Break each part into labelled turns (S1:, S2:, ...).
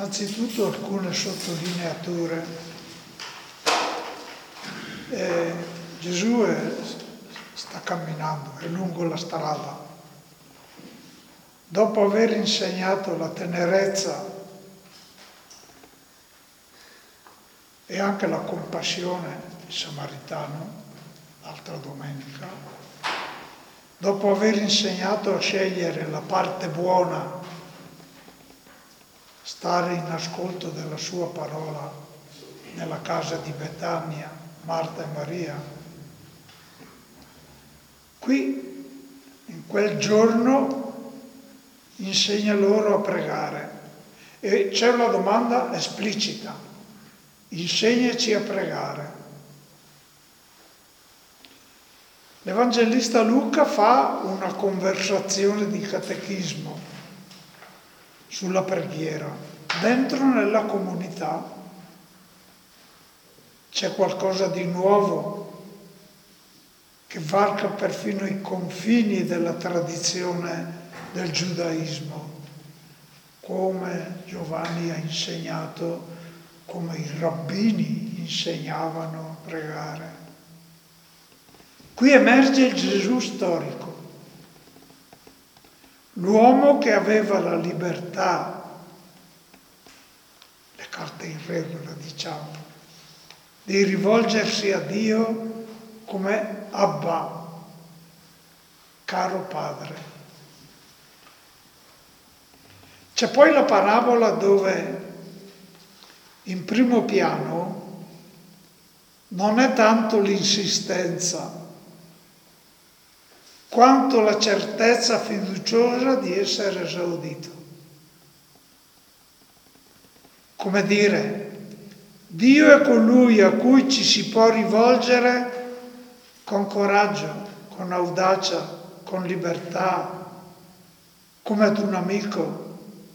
S1: Innanzitutto alcune sottolineature. Gesù sta camminando, è lungo la strada. Dopo aver insegnato la tenerezza e anche la compassione, il samaritano, l'altra domenica, dopo aver insegnato a scegliere la parte buona, stare in ascolto della sua parola nella casa di Betania, Marta e Maria, qui, in quel giorno, insegna loro a pregare. E c'è una domanda esplicita: insegnaci a pregare. L'Evangelista Luca fa una conversazione di catechismo sulla preghiera. Dentro nella comunità c'è qualcosa di nuovo che varca perfino i confini della tradizione del giudaismo, come Giovanni ha insegnato, come i rabbini insegnavano a pregare. Qui emerge il Gesù storico, l'uomo che aveva la libertà, le carte in regola diciamo, di rivolgersi a Dio come Abba, caro padre. C'è poi la parabola dove in primo piano non è tanto l'insistenza quanto la certezza fiduciosa di essere esaudito. Come dire, Dio è colui a cui ci si può rivolgere con coraggio, con audacia, con libertà, come ad un amico,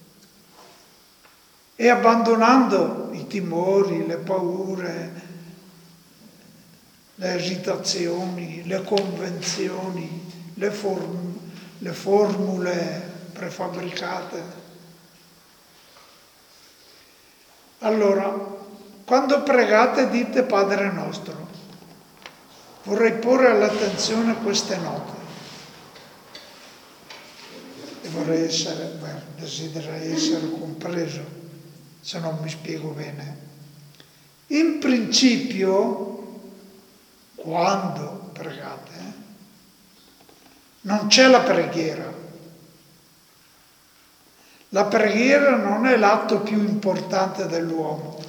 S1: e abbandonando i timori, le paure, le esitazioni, le convenzioni, le formule prefabbricate. Allora, quando pregate dite Padre nostro. Vorrei porre all'attenzione queste note e desidererei essere compreso, se non mi spiego bene. In principio, quando pregate, non c'è la preghiera. La preghiera non è l'atto più importante dell'uomo.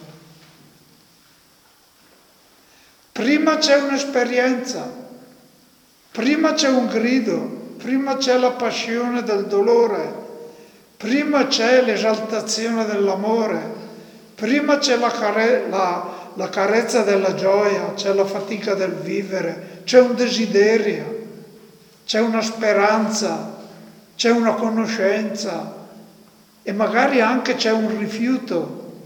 S1: Prima c'è un'esperienza, prima c'è un grido, prima c'è la passione del dolore, prima c'è l'esaltazione dell'amore, prima c'è la carezza della gioia, c'è la fatica del vivere, c'è un desiderio, c'è una speranza, c'è una conoscenza e magari anche c'è un rifiuto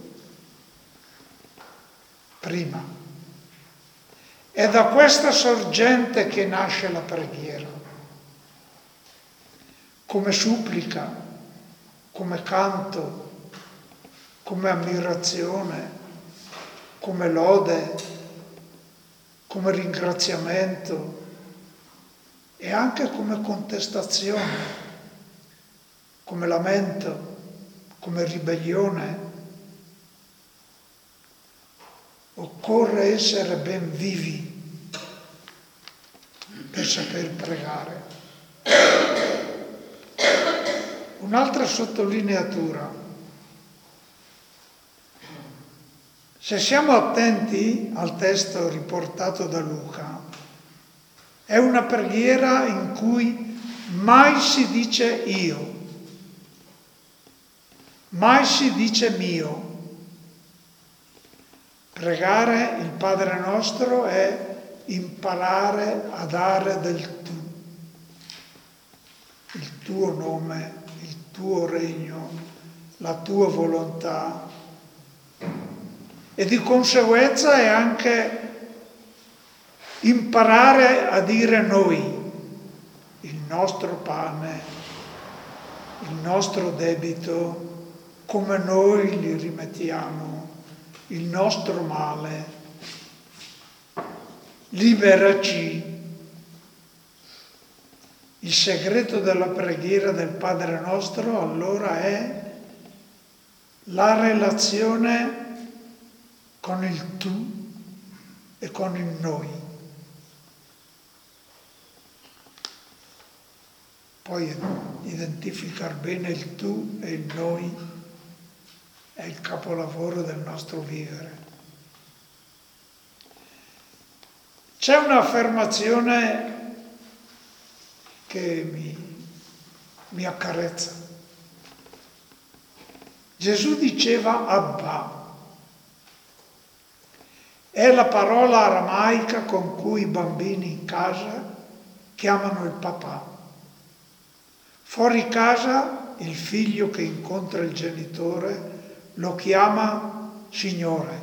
S1: prima. È da questa sorgente che nasce la preghiera, come supplica, come canto, come ammirazione, come lode, come ringraziamento e anche come contestazione, come lamento, come ribellione. Occorre essere ben vivi per saper pregare. Un'altra sottolineatura. Se siamo attenti al testo riportato da Luca, è una preghiera in cui mai si dice io, mai si dice mio. Pregare il Padre nostro è imparare a dare del tu, il tuo nome, il tuo regno, la tua volontà. E di conseguenza è anche imparare a dire noi, il nostro pane, il nostro debito, come noi gli rimettiamo il nostro male. Liberaci. Il segreto della preghiera del Padre nostro allora è la relazione con il tu e con il noi. Poi identificare bene il tu e il noi è il capolavoro del nostro vivere. C'è un'affermazione che mi accarezza. Gesù diceva Abba. È la parola aramaica con cui i bambini in casa chiamano il papà. Fuori casa il figlio che incontra il genitore lo chiama Signore.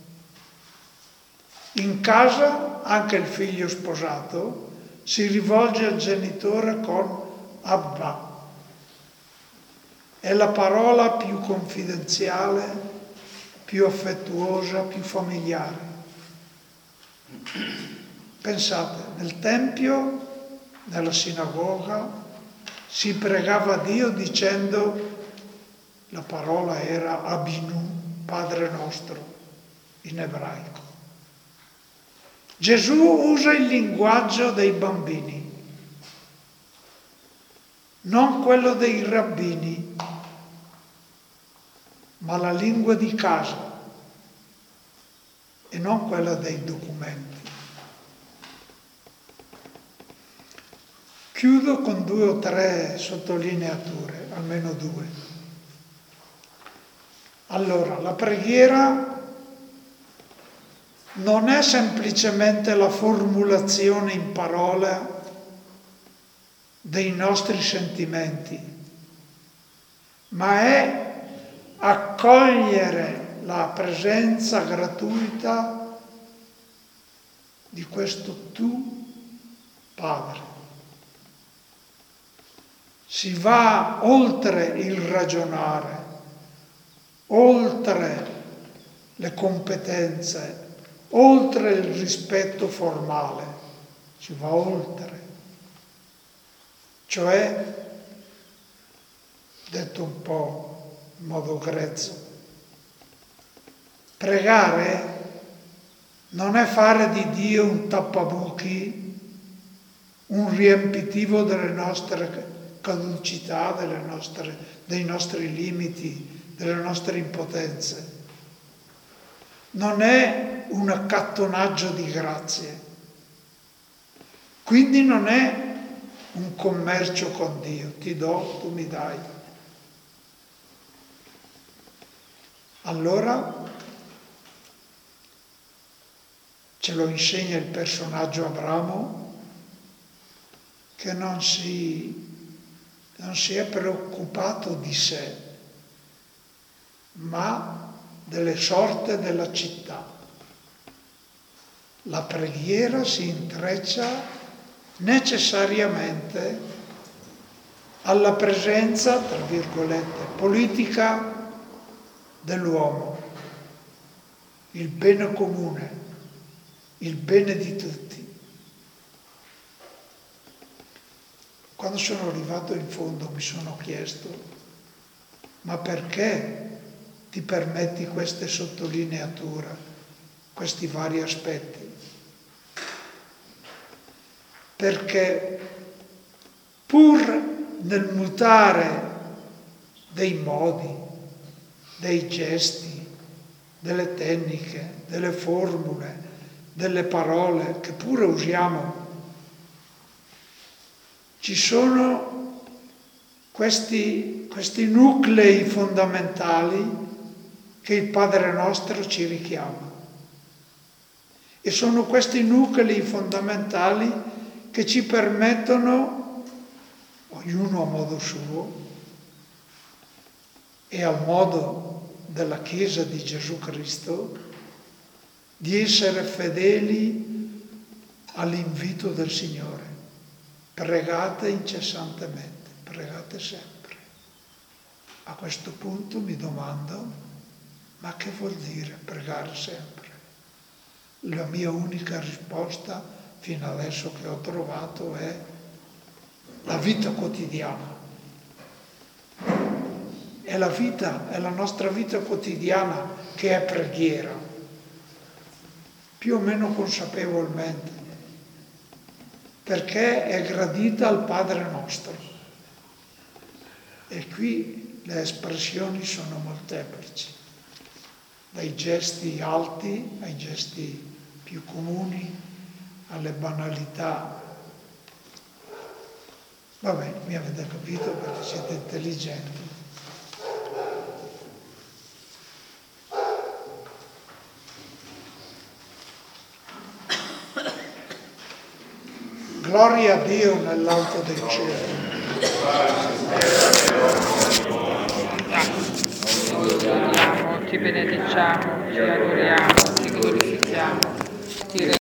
S1: In casa anche il figlio sposato si rivolge al genitore con Abba. È la parola più confidenziale, più affettuosa, più familiare. Pensate, nel Tempio, nella sinagoga, si pregava a Dio dicendo, la parola era Abinu, Padre nostro, in ebraico. Gesù usa il linguaggio dei bambini, non quello dei rabbini, ma la lingua di casa e non quella dei documenti. Chiudo con 2 o 3 sottolineature, almeno 2. Allora, la preghiera non è semplicemente la formulazione in parola dei nostri sentimenti, ma è accogliere la presenza gratuita di questo tu, Padre. Si va oltre il ragionare, oltre le competenze, oltre il rispetto formale, si va oltre. Cioè, detto un po' in modo grezzo, pregare non è fare di Dio un tappabuchi, un riempitivo delle nostre caducità, dei nostri limiti, delle nostre impotenze. Non è un accattonaggio di grazie. Quindi non è un commercio con Dio, ti do, tu mi dai. Allora ce lo insegna il personaggio Abramo, che non si è preoccupato di sé, ma delle sorti della città. La preghiera si intreccia necessariamente alla presenza, tra virgolette, politica dell'uomo, il bene comune, il bene di tutti. Quando sono arrivato in fondo mi sono chiesto, ma perché ti permetti queste sottolineature, questi vari aspetti? Perché pur nel mutare dei modi, dei gesti, delle tecniche, delle formule, delle parole che pure usiamo, ci sono questi nuclei fondamentali che il Padre nostro ci richiama. E sono questi nuclei fondamentali che ci permettono, ognuno a modo suo e al modo della Chiesa di Gesù Cristo, di essere fedeli all'invito del Signore. Pregate incessantemente, pregate sempre. A questo punto mi domando, ma che vuol dire pregare sempre? La mia unica risposta fino adesso che ho trovato è la vita quotidiana. È la vita, è la nostra vita quotidiana che è preghiera, più o meno consapevolmente, perché è gradita al Padre nostro. E qui le espressioni sono molteplici, dai gesti alti ai gesti più comuni, alle banalità. Vabbè, mi avete capito perché siete intelligenti. Gloria a Dio nell'alto dei cieli.
S2: Ti benediciamo, ti adoriamo, ti glorifichiamo, ti